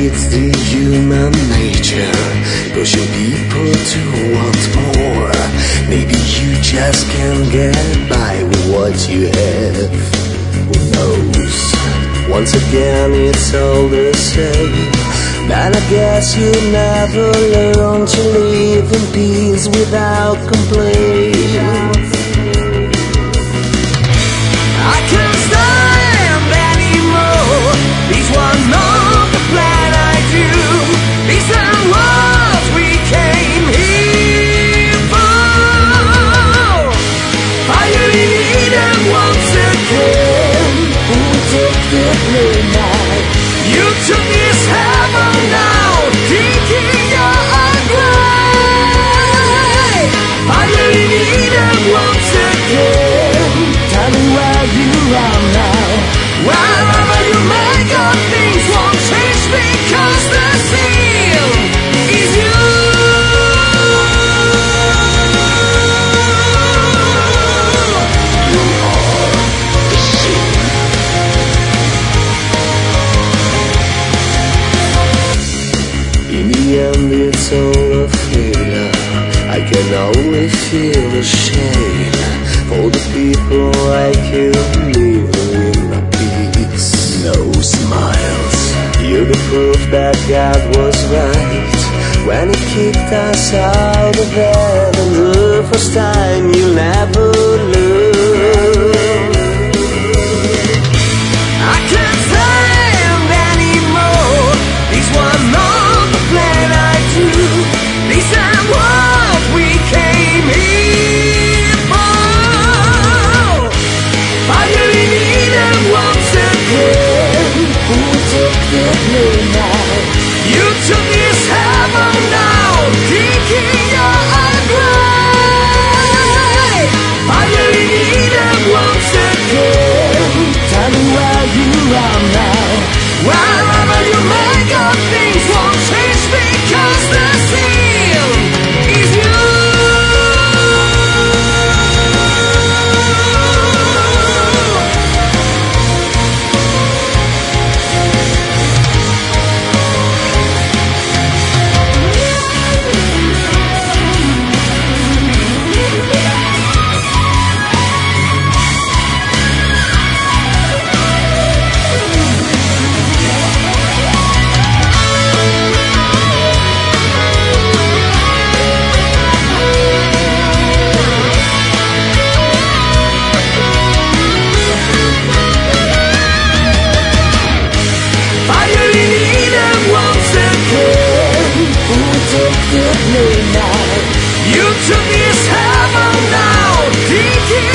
it's the human nature, pushing people to want more. Maybe you just can't get by with what you have. Who knows? Once again it's all the same, but I guess you never learn to live in peace without complaint. I can't stand anymore. These were not the plan I do. These are what we came here for. Fire in Eden once again. Who took the blame now? You took this heaven now, thinking you're ugly. Fire in Eden once again. Tell me where you are now. Wherever you make up, things won't change because the seal is you. You are the seal. In the end it's all a failure. I can only feel the shame for the people like you living in my peace. No smiles, you're the proof that God was right when He kicked us out of heaven the first time. You'll never learn. I can't stand anymore. These were not the plan I do. These are what we came here for. Fire in Eden once again. Who took the blame now? You took this heaven now, thinking you're ugly. Fire in Eden once again. Tell me where you are now. Wherever you make up, things won't change because the seal is you. You took this heaven now, thinking